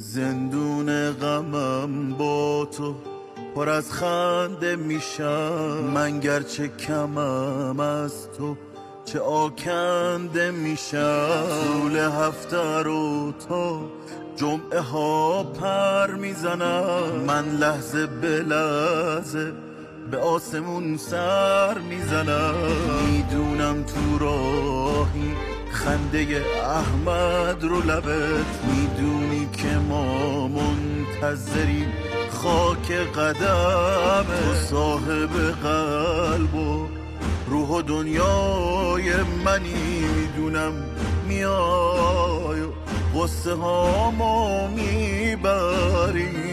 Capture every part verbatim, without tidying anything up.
زندون غمم با تو پر از خنده میشم، من گرچه کمم از تو چه آکنده میشم. طول هفته رو تا جمعه ها پر میزنم، من لحظه به لحظه به آسمون سر میزنم. میدونم تو راهی خنده احمد رو لبت، میدونی که ما منتظریم خاک قدمه. تو صاحب قلب و روح و دنیای منی، میدونم میای و غصه هامو میبری.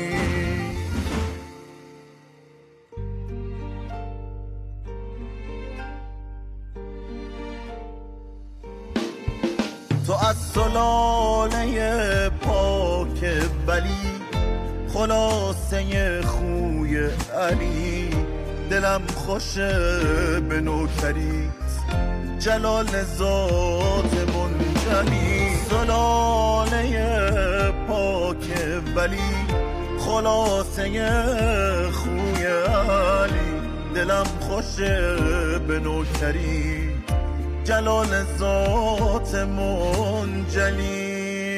تو از سلاله پاک ولی خلاصه خوی علی، دلم خوشه به نوکریت جلال ذات منجلی. سلاله پاک ولی خلاصه خوی علی، دلم خوشه به نوکریت جلال ذات منجلی.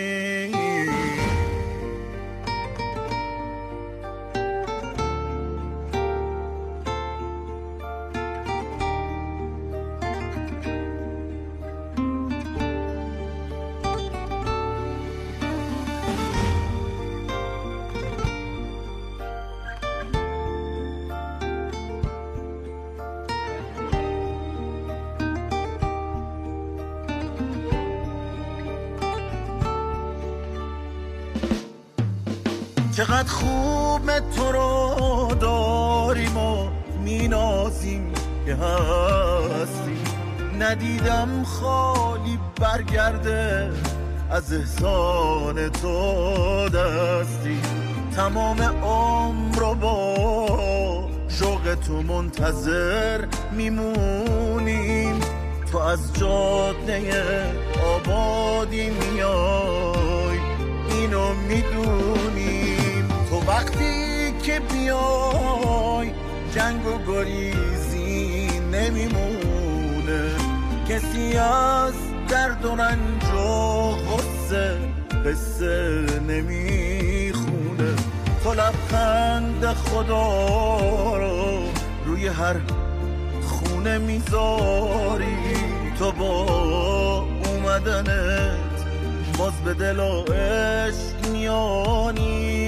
چقدر خوب تو رو داریم و مینازیم که هستی، ندیدم خالی برگرده از احسان تو دستی. تمام عمر رو با شوق تو منتظر میمونیم، تو از جاده آبادی میای اینو میدونیم. تو وقتی که بیای جنگ و گریزی نمیمونه، کسی از درد و رنج و غصه قصه نمیخونه. تو لبخند خدا رو روی هر خونه میذاری، تو با اومدنت باز به دل و عشق میانی.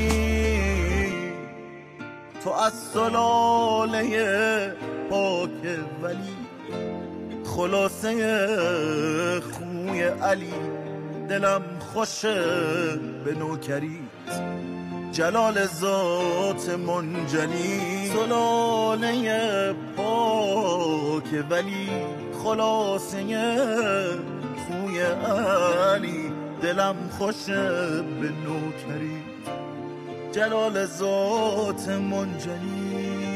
تو از سلاله پاک ولی خلاصه خوی علی، دلم خوشه به نوکریت جلال ذات منجلی. سلاله پاک ولی خلاصه خوی علی، دلم خوشه به نوکری جلال ذات منجلی.